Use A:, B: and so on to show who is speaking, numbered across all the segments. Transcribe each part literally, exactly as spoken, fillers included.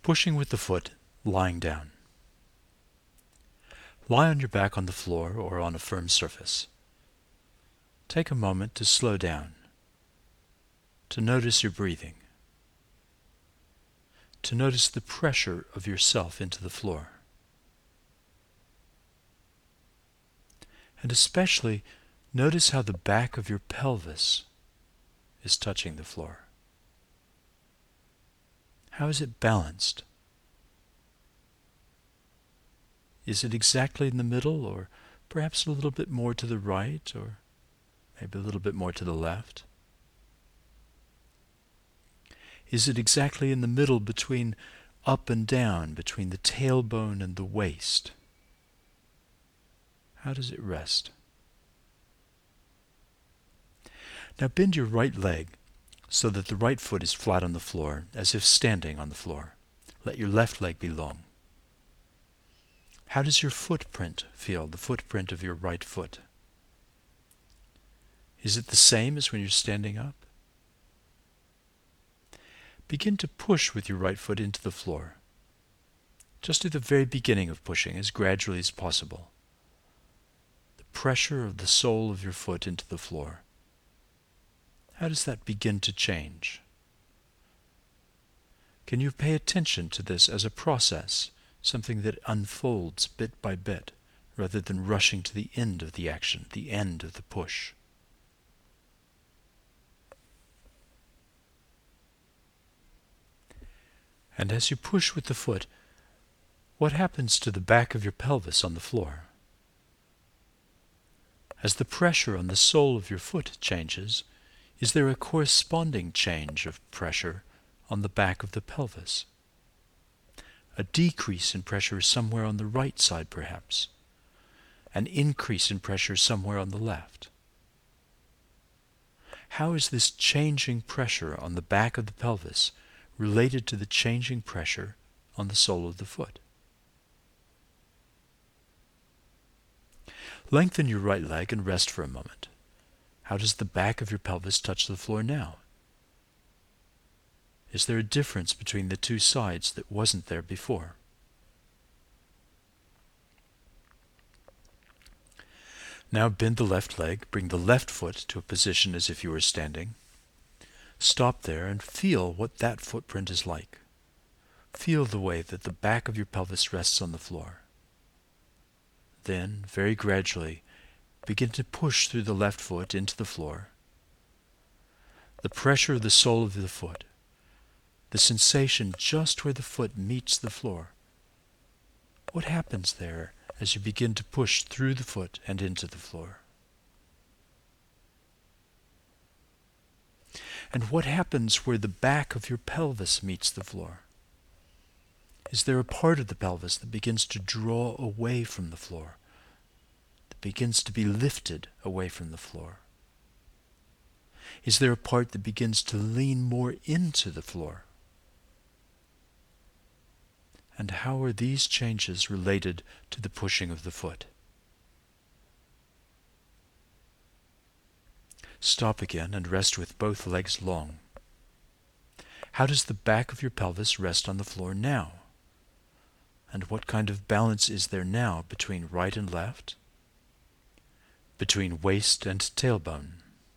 A: Pushing with the foot, lying down. Lie on your back on the floor or on a firm surface. Take a moment to slow down, to notice your breathing, to notice the pressure of yourself into the floor. And especially notice how the back of your pelvis is touching the floor. How is it balanced? Is it exactly in the middle, or perhaps a little bit more to the right, or maybe a little bit more to the left? Is it exactly in the middle between up and down, between the tailbone and the waist? How does it rest? Now bend your right leg so that the right foot is flat on the floor, as if standing on the floor. Let your left leg be long. How does your footprint feel, the footprint of your right foot? Is it the same as when you're standing up? Begin to push with your right foot into the floor. Just do the very beginning of pushing, as gradually as possible. The pressure of the sole of your foot into the floor. How does that begin to change? Can you pay attention to this as a process, something that unfolds bit by bit, rather than rushing to the end of the action, the end of the push? And as you push with the foot, what happens to the back of your pelvis on the floor? As the pressure on the sole of your foot changes, is there a corresponding change of pressure on the back of the pelvis? A decrease in pressure somewhere on the right side, perhaps. An increase in pressure somewhere on the left. How is this changing pressure on the back of the pelvis related to the changing pressure on the sole of the foot? Lengthen your right leg and rest for a moment. How does the back of your pelvis touch the floor now? Is there a difference between the two sides that wasn't there before? Now bend the left leg, bring the left foot to a position as if you were standing. Stop there and feel what that footprint is like. Feel the way that the back of your pelvis rests on the floor. Then, very gradually, begin to push through the left foot into the floor. The pressure of the sole of the foot, the sensation just where the foot meets the floor. What happens there as you begin to push through the foot and into the floor? And what happens where the back of your pelvis meets the floor? Is there a part of the pelvis that begins to draw away from the floor, that begins to be lifted away from the floor? Is there a part that begins to lean more into the floor? And how are these changes related to the pushing of the foot? Stop again and rest with both legs long. How does the back of your pelvis rest on the floor now? And what kind of balance is there now between right and left? Between waist and tailbone?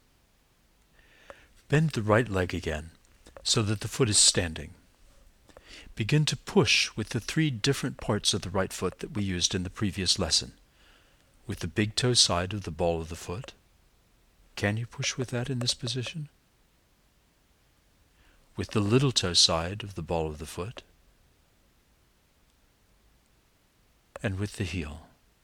A: Bend the right leg again so that the foot is standing. Begin to push with the three different parts of the right foot that we used in the previous lesson. With the big toe side of the ball of the foot. Can you push with that in this position? With the little toe side of the ball of the foot. And with the heel.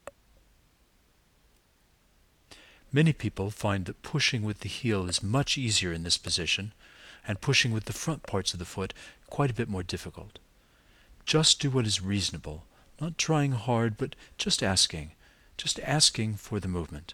A: Many people find that pushing with the heel is much easier in this position, and pushing with the front parts of the foot quite a bit more difficult. Just do what is reasonable, not trying hard, but just asking, just asking for the movement.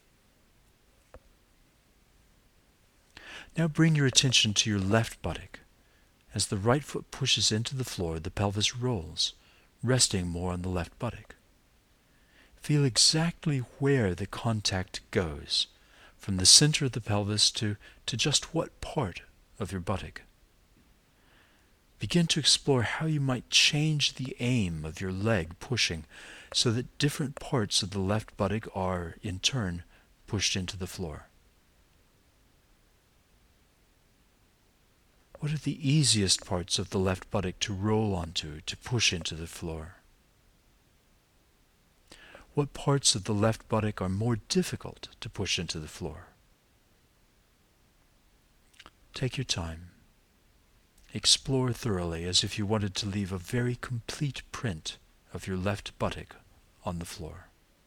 A: Now bring your attention to your left buttock. As the right foot pushes into the floor, the pelvis rolls, resting more on the left buttock. Feel exactly where the contact goes, from the center of the pelvis to, to just what part of your buttock. Begin to explore how you might change the aim of your leg pushing so that different parts of the left buttock are, in turn, pushed into the floor. What are the easiest parts of the left buttock to roll onto, to push into the floor? What parts of the left buttock are more difficult to push into the floor? Take your time. Explore thoroughly as if you wanted to leave a very complete print of your left buttock on the floor.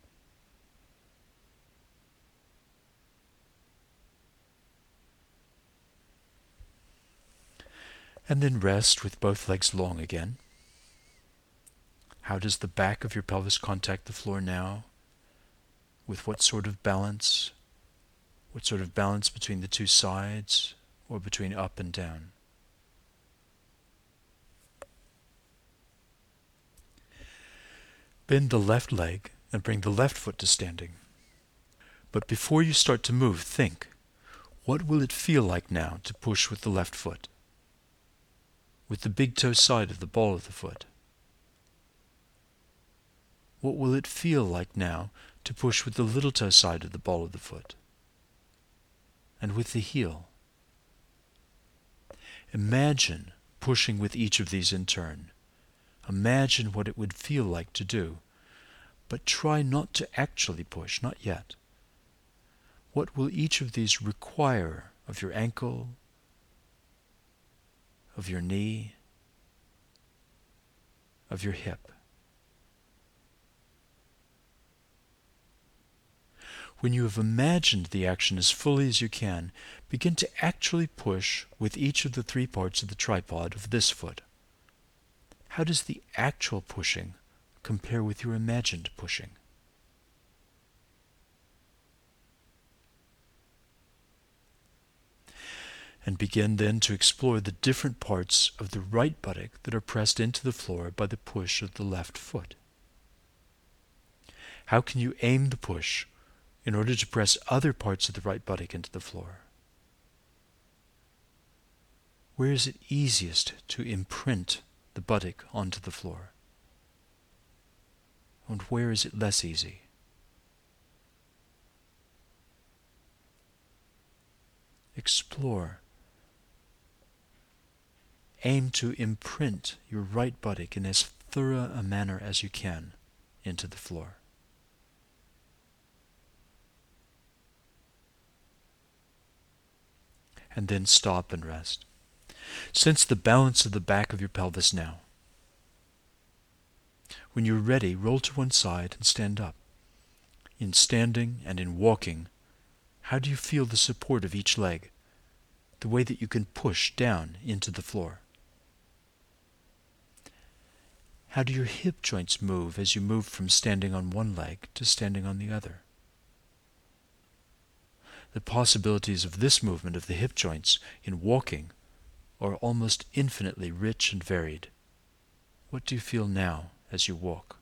A: And then rest with both legs long again. How does the back of your pelvis contact the floor now? With what sort of balance? What sort of balance between the two sides or between up and down? Bend the left leg and bring the left foot to standing. But before you start to move, think, what will it feel like now to push with the left foot? With the big toe side of the ball of the foot? What will it feel like now to push with the little toe side of the ball of the foot? And with the heel? Imagine pushing with each of these in turn. Imagine what it would feel like to do, but try not to actually push, not yet. What will each of these require of your ankle, of your knee, of your hip? When you have imagined the action as fully as you can, begin to actually push with each of the three parts of the tripod of this foot. How does the actual pushing compare with your imagined pushing? And begin then to explore the different parts of the right buttock that are pressed into the floor by the push of the left foot. How can you aim the push in order to press other parts of the right buttock into the floor? Where is it easiest to imprint the buttock onto the floor? And where is it less easy? Explore. Aim to imprint your right buttock in as thorough a manner as you can into the floor. And then stop and rest. Sense the balance of the back of your pelvis now. When you're ready, roll to one side and stand up. In standing and in walking, how do you feel the support of each leg, the way that you can push down into the floor? How do your hip joints move as you move from standing on one leg to standing on the other? The possibilities of this movement of the hip joints in walking are almost infinitely rich and varied. What do you feel now as you walk?